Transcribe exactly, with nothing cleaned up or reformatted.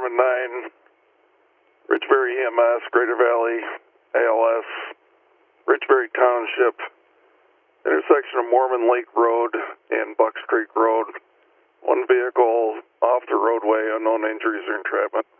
seven nine, Richbury E M S, Greater Valley, A L S, Richbury Township, intersection of Mormon Lake Road and Bucks Creek Road. One vehicle off the roadway, unknown injuries or entrapment.